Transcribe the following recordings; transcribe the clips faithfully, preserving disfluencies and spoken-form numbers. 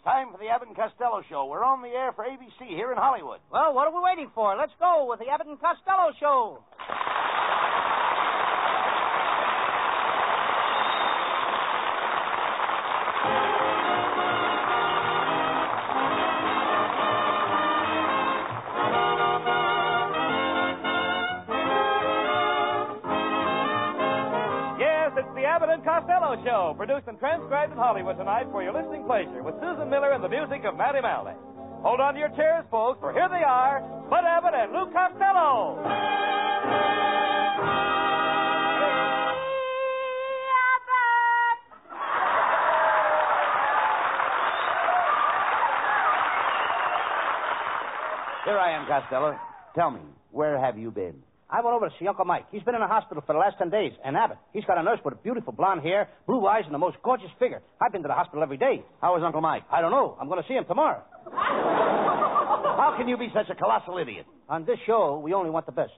time for the Abbott and Costello Show. We're on the air for A B C here in Hollywood. Well, what are we waiting for? Let's go with the Abbott and Costello Show. Abbott and Costello Show, produced and transcribed in Hollywood tonight for your listening pleasure with Susan Miller and the music of Matty Malley. Hold on to your chairs, folks, for here they are, Bud Abbott and Lou Costello. Here I am, Costello. Tell me, where have you been? I went over to see Uncle Mike. He's been in the hospital for the last ten days. And Abbott, he's got a nurse with beautiful blonde hair, blue eyes, and the most gorgeous figure. I've been to the hospital every day. How is Uncle Mike? I don't know. I'm going to see him tomorrow. How can you be such a colossal idiot? On this show, we only want the best.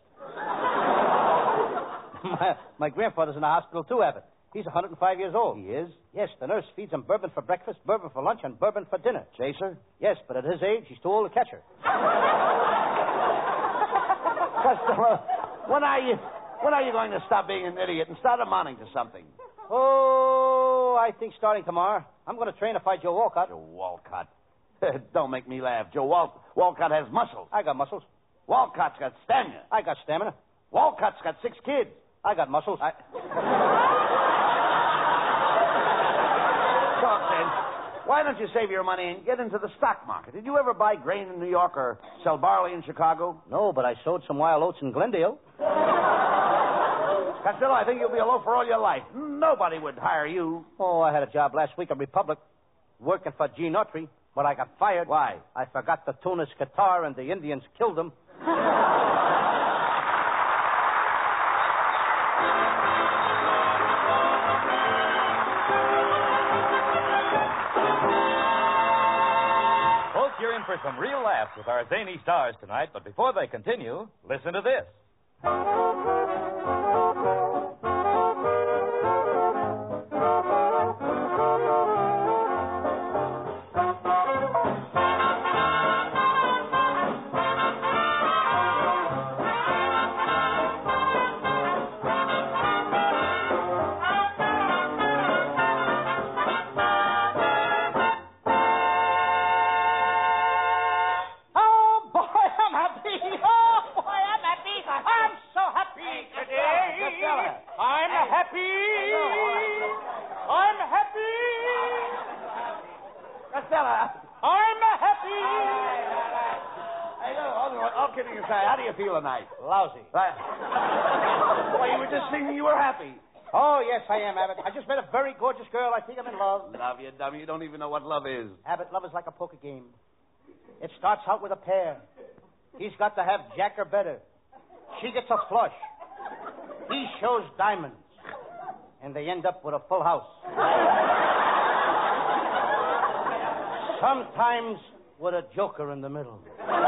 my, my grandfather's in the hospital, too, Abbott. He's one hundred five years old. He is? Yes, the nurse feeds him bourbon for breakfast, bourbon for lunch, and bourbon for dinner. Chaser? Yes, but at his age, he's too old to catch her. Costello, when are you when are you going to stop being an idiot and start amounting to something? Oh, I think starting tomorrow. I'm going to train to fight Joe Walcott. Joe Walcott. Don't make me laugh. Joe Wal- Walcott has muscles. I got muscles. Walcott's got stamina. I got stamina. Walcott's got six kids. I got muscles. I... Talk, then. Why don't you save your money and get into the stock market? Did you ever buy grain in New York or sell barley in Chicago? No, but I sowed some wild oats in Glendale. Costello, I think you'll be a loafer all your life. Nobody would hire you. Oh, I had a job last week at Republic, working for Gene Autry, but I got fired. Why? I forgot to tune his guitar, and the Indians killed him. You're in for some real laughs with our zany stars tonight, but before they continue, listen to this. Kidding aside, how do you feel tonight? Lousy. Right. Well, you were just singing you were happy. Oh, yes, I am, Abbott. I just met a very gorgeous girl. I think I'm in love. Love you, dummy. You don't even know what love is. Abbott, love is like a poker game. It starts out with a pair. He's got to have jack or better. She gets a flush. He shows diamonds. And they end up with a full house. Sometimes with a joker in the middle.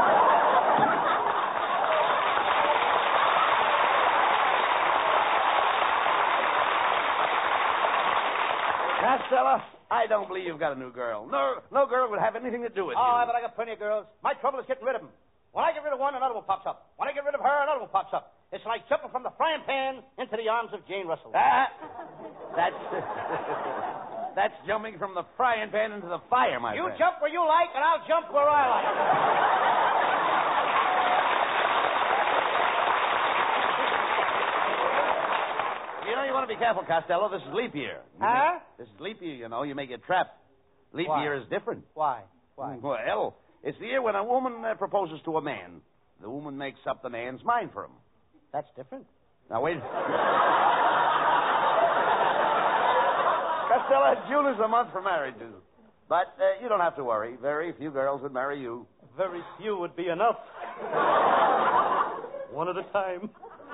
Costello, I don't believe you've got a new girl. No, no girl would have anything to do with oh, you. Oh, but I got plenty of girls. My trouble is getting rid of them. When I get rid of one, another one pops up. When I get rid of her, another one pops up. It's like jumping from the frying pan into the arms of Jane Russell. Ah, that's that's jumping from the frying pan into the fire, my you friend. You jump where you like, and I'll jump where I like. You know, you want to be careful, Costello. This is leap year. You huh? May, this is leap year, you know. You may get trapped. Leap Why? year is different. Why? Why? Well, it's the year when a woman uh, proposes to a man. The woman makes up the man's mind for him. That's different. Now, wait. Costello, June is a month for marriages. But uh, you don't have to worry. Very few girls would marry you. Very few would be enough. One at a time.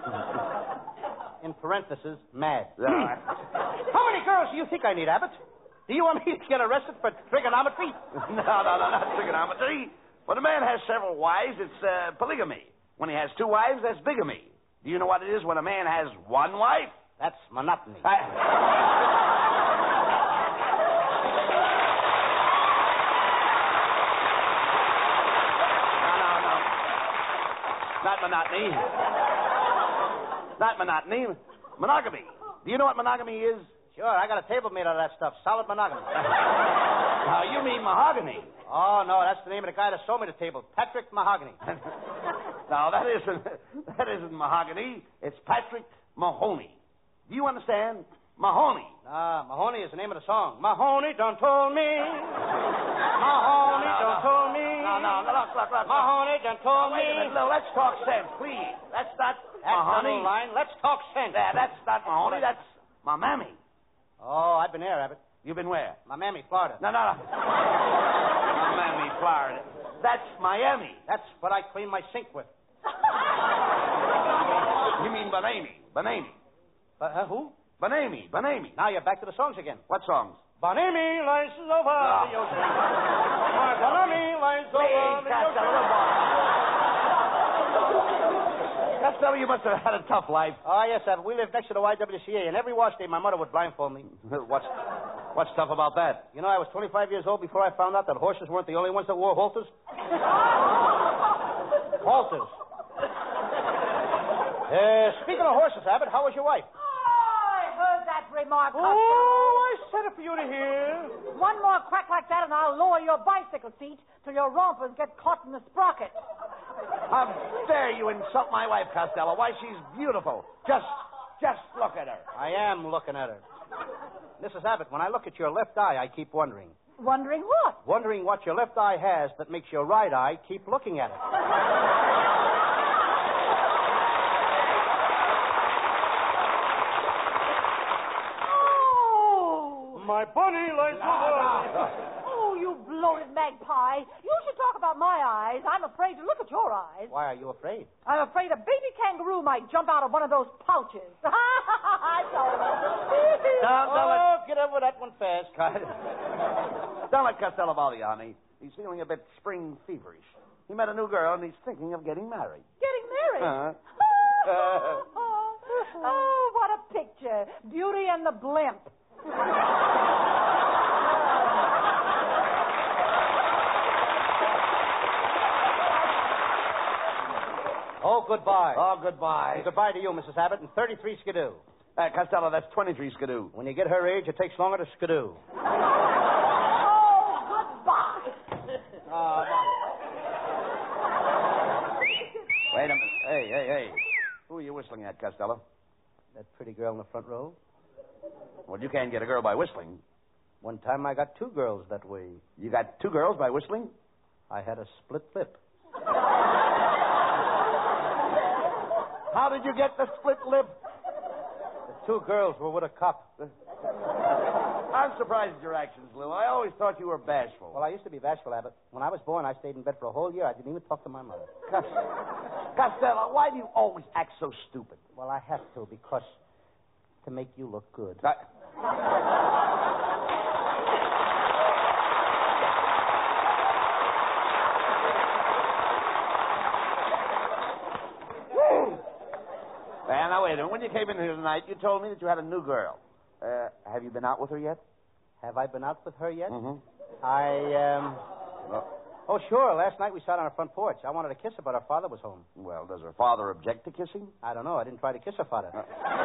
In parentheses, mad. How many girls do you think I need, Abbott? Do you want me to get arrested for trigonometry? no, no, no, not trigonometry. When a man has several wives, it's uh, polygamy. When he has two wives, that's bigamy. Do you know what it is when a man has one wife? That's monotony. I... monotony. Not monotony. Monogamy. Do you know what monogamy is? Sure, I got a table made out of that stuff. Solid monogamy. Now, you mean mahogany. Oh, no, that's the name of the guy that sold me the table. Patrick Mahogany. No, that isn't, that isn't mahogany. It's Patrick Mahoney. Do you understand? Mahoney. Ah, Mahoney is the name of the song. Mahoney done told me. Mahoney no, no, done no. told me. No, no, no, look, look, look. Mahoney done told Now, wait a me. minute, Lou, let's talk sense, please. That's not That's Mahoney. the line. Let's talk sense. Yeah, that's not Mahoney. That's my mammy. Oh, I've been there, Abbott. You've been where? My mammy, Florida. No, no, no. My mammy, Florida. That's Miami. That's what I clean my sink with. You mean Banami. Banami. Uh, uh, who? Banami. Banami. Now you're back to the songs again. What songs? Banami lies over No. the ocean. My Banami lies over Please, the Costello. ocean. Costello, you must have had a tough life. Oh, yes, Abbott. We lived next to the Y W C A, and every wash day my mother would blindfold me. What's, what's tough about that? You know, I was twenty-five years old before I found out that horses weren't the only ones that wore halters. Halters. Uh, speaking of horses, Abbott, how was your wife? Oh, I heard that remark. Oh, Costello. I said it for you to hear. One more crack like that, and I'll lower your bicycle seat till your rompers get caught in the sprocket. How dare you insult my wife, Costello? Why, she's beautiful. Just, just look at her. I am looking at her. Missus Abbott, when I look at your left eye, I keep wondering. Wondering what? Wondering what your left eye has that makes your right eye keep looking at it. Oh! My bunny lies over. Oh, you bloated magpie. You should talk about my eyes. I'm afraid to look at your eyes. Why are you afraid? I'm afraid a baby kangaroo might jump out of one of those pouches. I told him. Don't, don't Oh, get over that one fast. let, don't let Costello bother you, honey. He's feeling a bit spring feverish. He met a new girl, and he's thinking of getting married. Getting married? Uh-huh. Oh, what a picture. Beauty and the blimp. Oh, goodbye. Oh, goodbye. And goodbye to you, Missus Abbott, and thirty-three skidoo. Uh, Costello, that's twenty-three skidoo. When you get her age, it takes longer to skidoo. Oh, goodbye. Oh, Wait a minute. Hey, hey, hey. Who are you whistling at, Costello? that pretty girl in the front row? Well, you can't get a girl by whistling. One time I got two girls that way. You got two girls by whistling? I had a split lip. How did you get the split lip? The two girls were with a cop. I'm surprised at your actions, Lou. I always thought you were bashful. Well, I used to be bashful, Abbott. When I was born, I stayed in bed for a whole year. I didn't even talk to my mother. Costello, why do you always act so stupid? Well, I have to because to make you look good. I... Well, now, wait a minute. When you came in here tonight, you told me that you had a new girl. Uh, have you been out with her yet? Have I been out with her yet? Mm-hmm. I, um... Well, Oh, sure. Last night we sat on her front porch. I wanted to kiss her, but her father was home. well, does her father object to kissing? I don't know. I didn't try to kiss her father.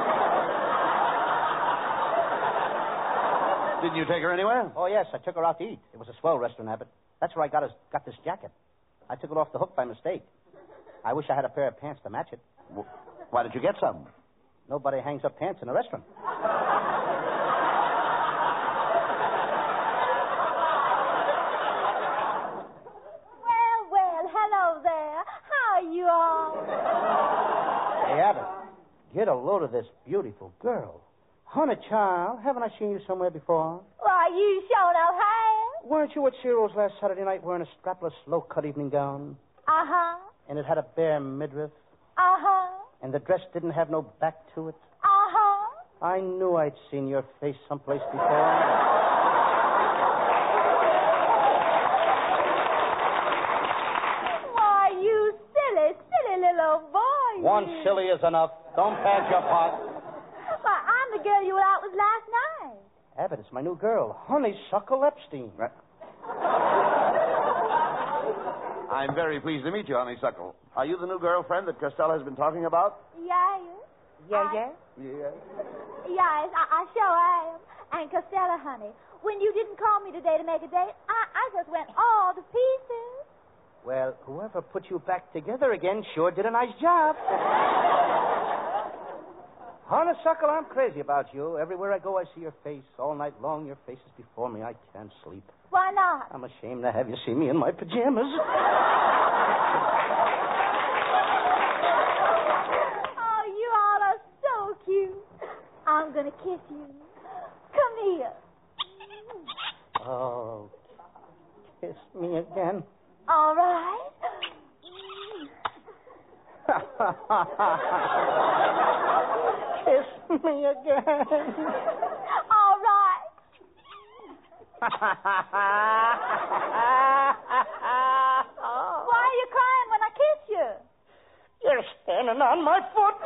Didn't you take her anywhere? Oh, yes. I took her out to eat. It was a swell restaurant, Abbott. That's where I got, his, got this jacket. I took it off the hook by mistake. I wish I had a pair of pants to match it. Well, why did you get some? Nobody hangs up pants in a restaurant. Well, well, hello there. How are you all? Hey, Abbott, get a load of this beautiful girl. Honey, child, haven't I seen you somewhere before? Why, you sure enough have. Weren't you at Ciro's last Saturday night wearing a strapless, low-cut evening gown? Uh-huh. And it had a bare midriff? Uh-huh. And the dress didn't have no back to it? Uh-huh. I knew I'd seen your face someplace before. Why, you silly, silly little boy. One you. silly is enough. Don't pad your pot. Why, I'm the girl you were out with last night. Abbott, it's my new girl, Honeysuckle Epstein. Right. I'm very pleased to meet you, Honeysuckle. Are you the new girlfriend that Costello has been talking about? Yes. Yeah, I- yeah? Yes. Yes, I, I sure am. And Costello, honey, when you didn't call me today to make a date, I, I just went all to pieces. Well, whoever put you back together again sure did a nice job. Honeysuckle, I'm crazy about you. Everywhere I go, I see your face. All night long, your face is before me. I can't sleep. Why not? I'm ashamed to have you see me in my pajamas. Oh, you all are so cute. I'm going to kiss you. Come here. Oh, kiss me again. All right. Kiss me again. All right. Why are you crying when I kiss you? You're standing on my foot.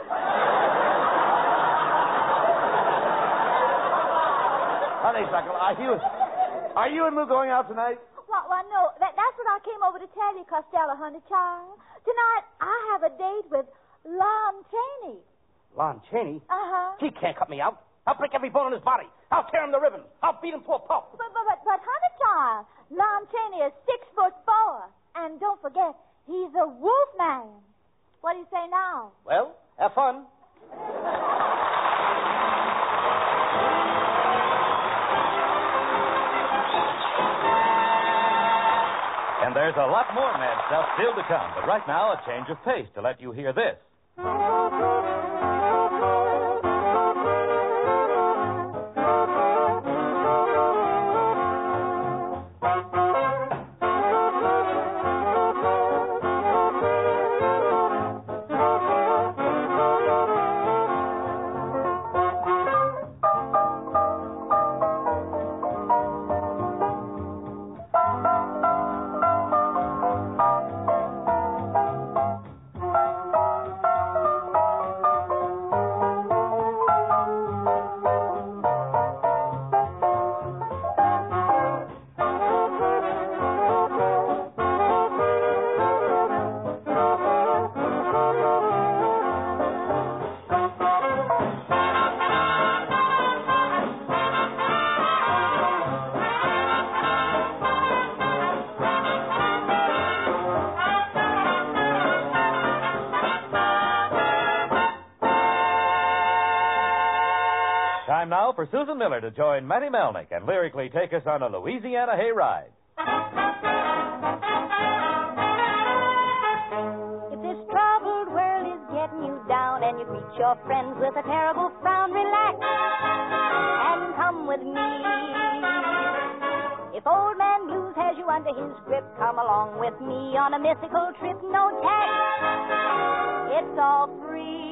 Honeysuckle, are you... Are you and Lou going out tonight? Well, well no, that, that's what I came over to tell you, Costello, honey child. Tonight, I have a date with Lon Chaney. Lon Chaney? Uh-huh. He can't cut me out. I'll break every bone in his body. I'll tear him to ribbons. I'll beat him to a pulp. But, but, but, but, honey child, Lon Chaney is six foot four. And don't forget, he's a wolf man. What do you say now? Well, have fun. And there's a lot more mad stuff still to come. But right now, a change of pace to let you hear this. Time now for Susan Miller to join Matty Melnick and lyrically take us on a Louisiana hayride. If this troubled world is getting you down and you greet your friends with a terrible frown, relax and come with me. If Old Man Blues has you under his grip, come along with me on a mythical trip, no tax. It's all free.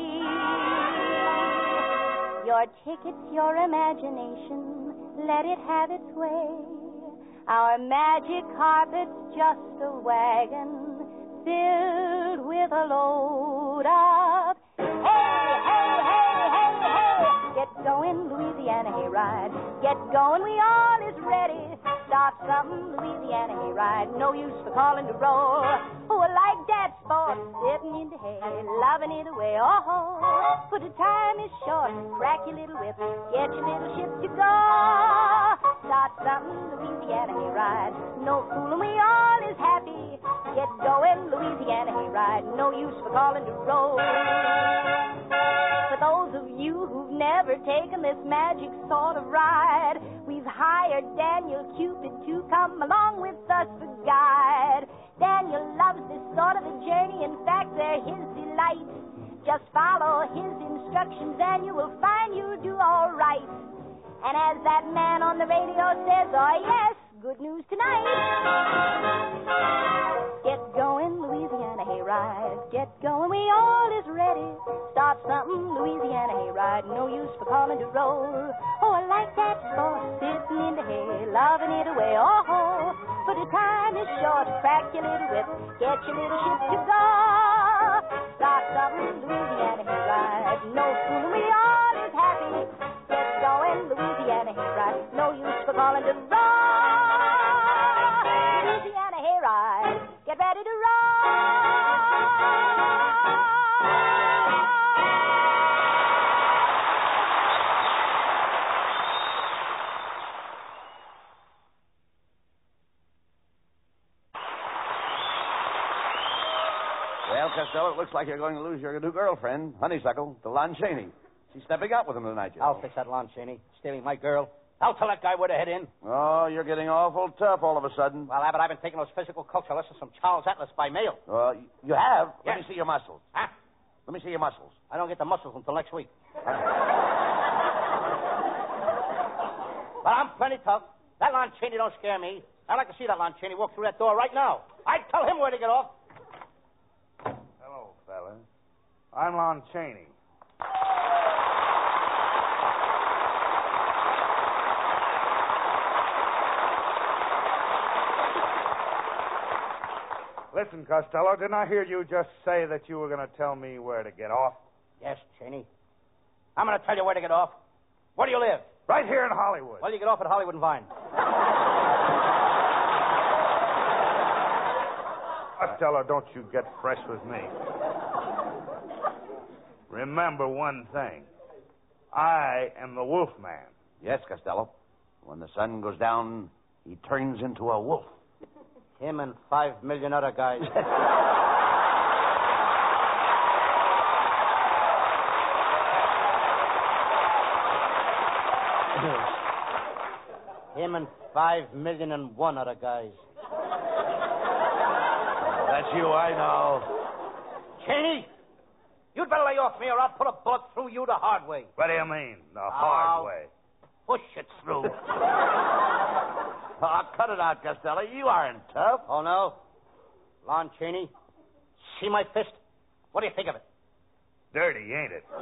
Your tickets, your imagination, let it have its way. Our magic carpet's just a wagon filled with a load of hey, hey, hey, hey, hey. Get going, Louisiana hayride. Get going, we all is ready. Start something, Louisiana hayride. No use for calling to roll. Oh, I like that sport, sitting in the hay, loving it away. Oh, but the time is short. Crack your little whip, get your little ship to go. Start something, Louisiana hayride. No fooling, we all is happy. Get going, Louisiana hayride. No use for calling to roll. For those of you who've never taken this magic sort of ride, we've hired Daniel Cupid to come along with us for guide. Daniel loves this sort of a journey. In fact, they're his delight. Just follow his instructions and you will find you'll do all right. And as that man on the radio says, oh yes, good news tonight. Get going, Louisiana hayride. Get going, we all is ready. Start something, Louisiana hayride. No use for calling to roll. Oh, I like that sport, sitting in the hay, loving it away. Oh, but the time is short. Crack your little whip, get your little ship to go. Start something, Louisiana hayride. No fooling, we all is happy. Get going, Louisiana hayride. No use for calling to roll. Louisiana hayride. Get ready to roll. Well, Costello, it looks like you're going to lose your new girlfriend, Honeysuckle, to Lon Chaney. She's stepping out with him tonight, you know. I'll fix that Lon Chaney. Stealing my girl. I'll tell that guy where to head in. Oh, you're getting awful tough all of a sudden. Well, Abbott, I've been taking those physical culture lessons from Charles Atlas by mail. Uh, you have? Yes. Let me see your muscles. Huh? Let me see your muscles. I don't get the muscles until next week. But I'm plenty tough. That Lon Chaney don't scare me. I'd like to see that Lon Chaney walk through that door right now. I'd tell him where to get off. Hello, fella. I'm Lon Chaney. Listen, Costello, didn't I hear you just say that you were going to tell me where to get off? Yes, Chaney. I'm going to tell you where to get off. Where do you live? Right here in Hollywood. Well, you get off at Hollywood and Vine. Costello, don't you get fresh with me. Remember one thing. I am the Wolfman. Yes, Costello. When the sun goes down, he turns into a wolf. Him and five million other guys. Him and five million and one other guys. That's you, I know. Cheney, you'd better lay off me or I'll put a bullet through you the hard way. What do you mean, the hard Oh. way? Push it through. Oh, cut it out, Costello. You aren't tough. Oh, no? Lon Chaney, see my fist? What do you think of it? Dirty, ain't it?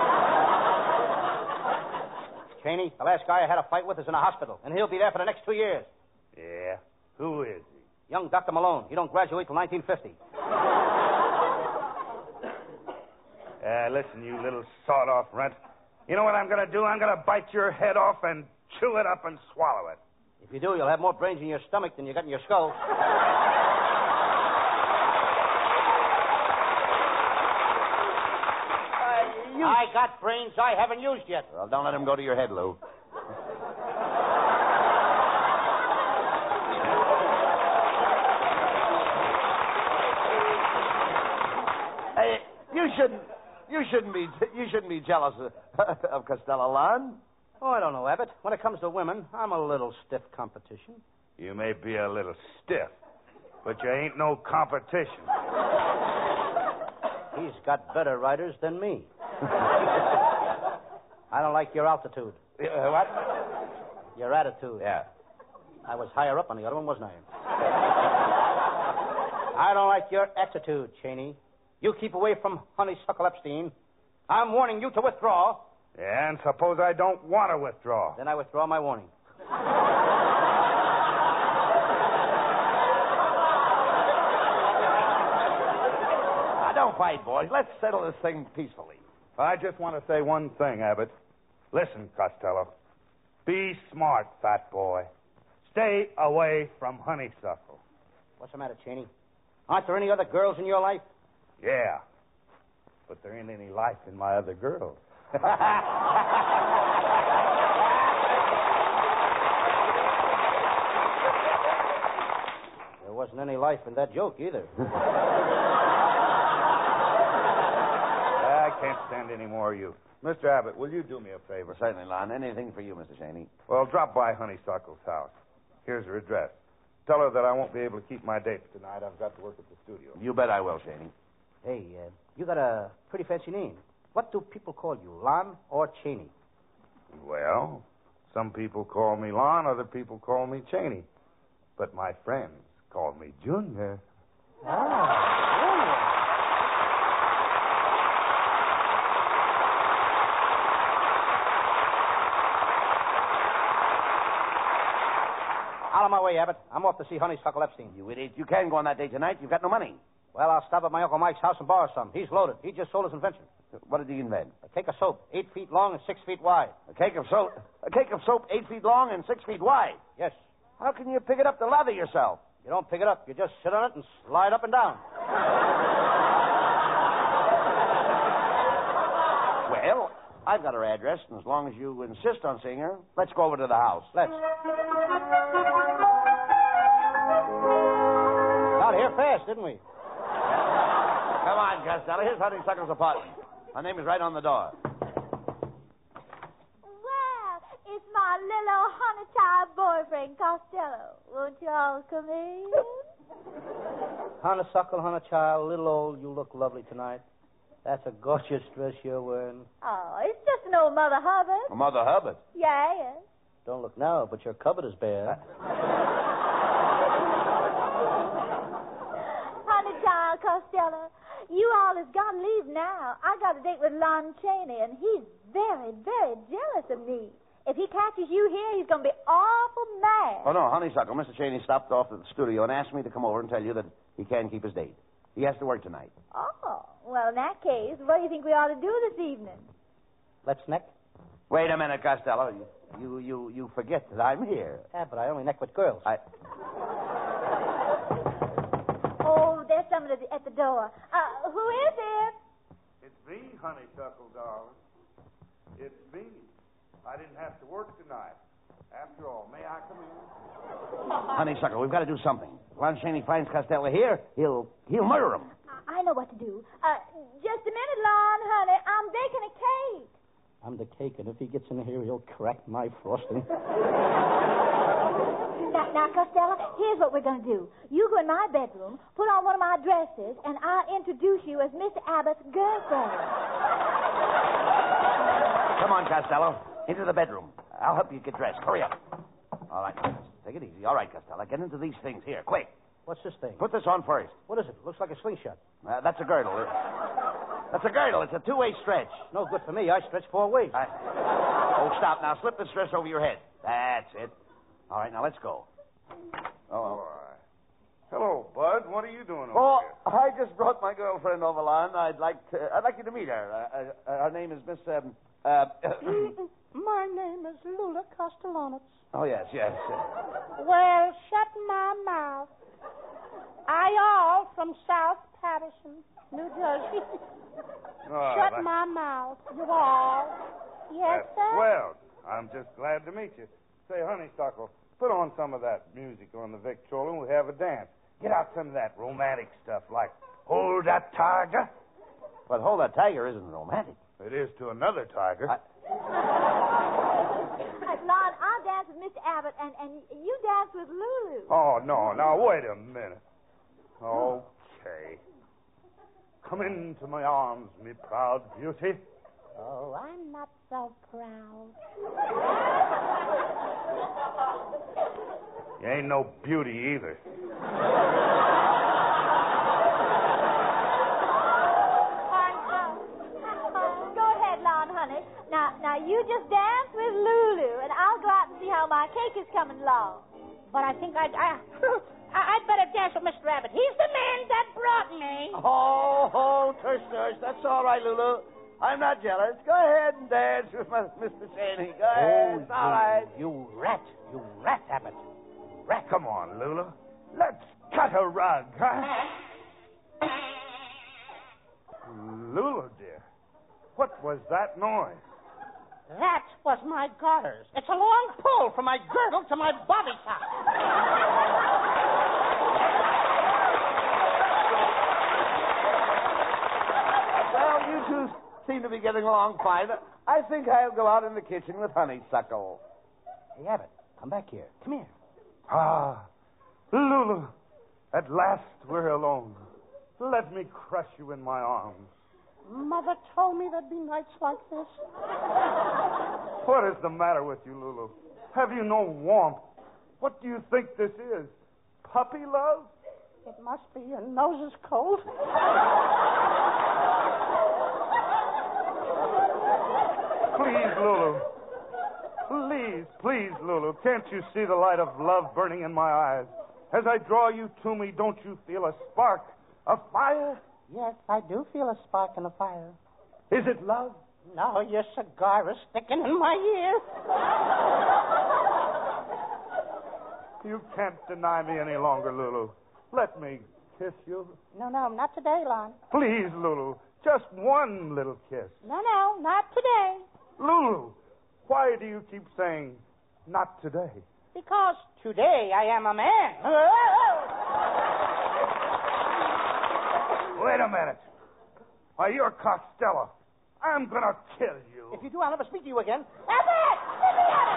Chaney, the last guy I had a fight with is in a hospital, and he'll be there for the next two years. Yeah? Who is he? Young Doctor Malone. He don't graduate till nineteen fifty. Uh, listen, you little sawed-off runt. You know what I'm going to do? I'm going to bite your head off and chew it up and swallow it. If you do, you'll have more brains in your stomach than you got in your skull. Uh, you... I got brains I haven't used yet. Well, don't let him go to your head, Lou. Hey, you shouldn't. You shouldn't be. You shouldn't be jealous of, of Costello, Lon. Oh, I don't know, Abbott. When it comes to women, I'm a little stiff competition. You may be a little stiff, but you ain't no competition. He's got better riders than me. I don't like your altitude. Uh, what? Your attitude. Yeah. I was higher up on the other one, wasn't I? I don't like your attitude, Chaney. You keep away from Honeysuckle Epstein. I'm warning you to withdraw. Yeah, and suppose I don't want to withdraw. Then I withdraw my warning. Now, don't fight, boys. Let's settle this thing peacefully. I just want to say one thing, Abbott. Listen, Costello. Be smart, fat boy. Stay away from Honeysuckle. What's the matter, Chaney? Aren't there any other girls in your life? Yeah. But there ain't any life in my other girls. There wasn't any life in that joke either. I can't stand any more of you. Mister Abbott, will you do me a favor? Certainly, Lon. Anything for you, Mister Chaney. Well, drop by Honeysuckle's house. Here's her address. Tell her that I won't be able to keep my dates tonight. I've got to work at the studio. You bet I will, Chaney. Hey, uh, you got a pretty fancy name. What do people call you, Lon or Chaney? Well, some people call me Lon, other people call me Chaney. But my friends call me Junior. Ah, Junior. Out of my way, Abbott. I'm off to see Honeysuckle Epstein. You idiot. You can go on that date tonight. You've got no money. Well, I'll stop at my Uncle Mike's house and borrow some. He's loaded. He just sold his invention. What did he invent? A cake of soap, eight feet long and six feet wide. A cake of soap. A cake of soap eight feet long and six feet wide. Yes. How can you pick it up to lather yourself? You don't pick it up. You just sit on it and slide up and down. Well, I've got her address, and as long as you insist on seeing her, let's go over to the house. Let's. Got here fast, didn't we? Come Come on, Costello. Here's Honeysuckle's apartment. Her name is right on the door. Well, it's my little honey child boyfriend, Costello. Won't you all come in? Honeysuckle, honey child, little old, you look lovely tonight. That's a gorgeous dress you're wearing. Oh, it's just an old Mother Hubbard. Oh, Mother Hubbard. Yes. Don't look now, but your cupboard is bare. Honey child, Costello, you all has got to leave now. I got a date with Lon Chaney, and he's very, very jealous of me. If he catches you here, he's going to be awful mad. Oh, no, Honeysuckle. Mister Cheney stopped off at the studio and asked me to come over and tell you that he can't keep his date. He has to work tonight. Oh, well, in that case, what do you think we ought to do this evening? Let's neck. Wait a minute, Costello. You, you, you, you forget that I'm here. Yeah, but I only neck with girls. I... Oh, there's someone at the, at the door. Uh, who is it? It's me, Honeysuckle, darling. It's me. I didn't have to work tonight. After all, may I come in? Honeysuckle, we've got to do something. Lon Chaney finds Costello here, he'll he'll murder him. I know what to do. Uh, just a minute, Lon, honey. I'm baking a cake. I'm the cake, and if he gets in here, he'll crack my frosting. Now, now, Costello, here's what we're going to do. You go in my bedroom, put on one of my dresses, and I'll introduce you as Mister Abbott's girlfriend. Come on, Costello. Into the bedroom. I'll help you get dressed. Hurry up. All right, now, take it easy. All right, Costello, get into these things. Here, quick. What's this thing? Put this on first. What is it? Looks like a slingshot. Uh, that's a girdle. That's a girdle. It's a two-way stretch. No good for me. I stretch four ways. I... Oh, stop. Now, slip this dress over your head. That's it. All right, now, let's go. Oh, all right. Hello, Bud. What are you doing over Oh, here? I just brought my girlfriend over, Lon. I'd like to, I'd like you to meet her. Uh, uh, her name is Miss, um, uh... My name is Lula Castellanos. Oh, yes, yes. Well, shut my mouth. I all from South Patterson, New Jersey. Oh, shut that- my mouth. You all. Yes, That's sir? swell. I'm just glad to meet you. Say, Honeysuckle, put on some of that music on the Victrola and we'll have a dance. Get out some of that romantic stuff like Hold That Tiger. But Hold That Tiger isn't romantic. It is to another tiger. I... Uh, Lon, I'll dance with Mister Abbott, and, and you dance with Lulu. Oh, no. Now, wait a minute. Okay. Come into my arms, me proud beauty. Oh, I'm not so proud. You ain't no beauty either. Go ahead, Lon, honey. Now, now you just dance with Lulu, and I'll go out and see how my cake is coming along. But I think I'd, I, I, I'd better dance with Mister Abbott. He's the man that brought me. Oh, oh, tush, tush. That's all right, Lulu. I'm not jealous. Go ahead and dance with my, Mister Cheney. Go ahead. It's all right. You rat. You rat, Abbott. Rat. Come on, Lula. Let's cut a rug, huh? Lula, dear, what was that noise? That was my garters. It's a long pull from my girdle to my bobby top. Well, you two seem to be getting along fine. I think I'll go out in the kitchen with Honeysuckle. Hey, Abbott, come back here. Come here. Ah, Lulu, at last we're alone. Let me crush you in my arms. Mother told me there'd be nights like this. What is the matter with you, Lulu? Have you no warmth? What do you think this is? Puppy love? It must be. Your nose is cold. Please, Lulu. Please, please, Lulu. Can't you see the light of love burning in my eyes? As I draw you to me, don't you feel a spark, a fire? Yes, I do feel a spark in the fire. Is it love? No, your cigar is sticking in my ear. You can't deny me any longer, Lulu. Let me kiss you. No, no, not today, Lon. Please, Lulu. Just one little kiss. No, no, not today. Lulu, why do you keep saying, not today? Because today I am a man. Wait a minute. Why, you're Costello. I'm going to kill you. If you do, I'll never speak to you again. Abbott! Let me out of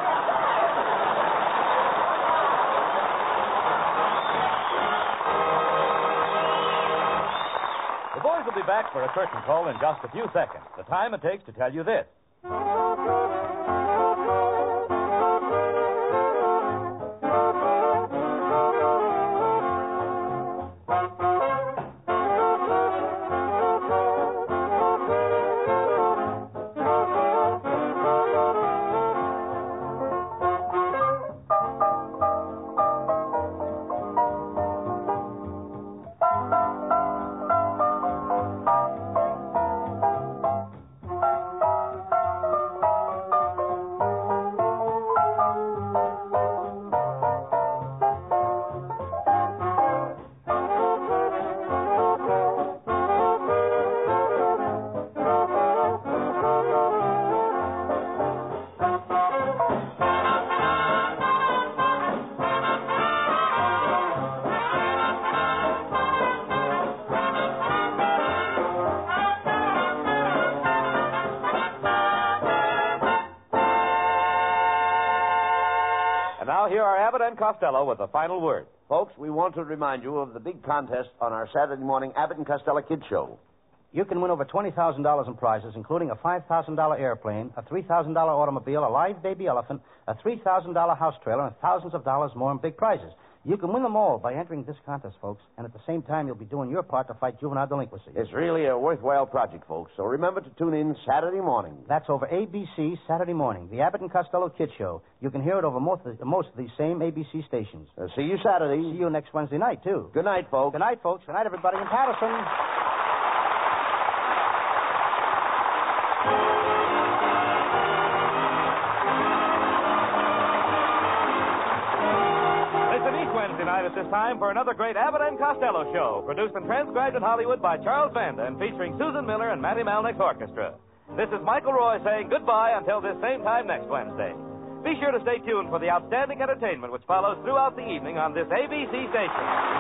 The boys will be back for a curtain call in just a few seconds. The time it takes to tell you this. Now, here are Abbott and Costello with the final word. Folks, we want to remind you of the big contest on our Saturday morning Abbott and Costello Kids Show. You can win over twenty thousand dollars in prizes, including a five thousand dollars airplane, a three thousand dollars automobile, a live baby elephant, a three thousand dollars house trailer, and thousands of dollars more in big prizes. You can win them all by entering this contest, folks, and at the same time, you'll be doing your part to fight juvenile delinquency. It's really a worthwhile project, folks, so remember to tune in Saturday morning. That's over A B C Saturday morning, the Abbott and Costello Kids Show. You can hear it over most of, the, most of these same A B C stations. Uh, see you Saturday. See you next Wednesday night, too. Good night, folks. Good night, folks. Good night, everybody in Patterson. Tonight at this time for another great Abbott and Costello show, produced and transcribed in Hollywood by Charles Vanda and featuring Susan Miller and Matty Malnick's orchestra. This is Michael Roy saying goodbye until this same time next Wednesday. Be sure to stay tuned for the outstanding entertainment which follows throughout the evening on this A B C station.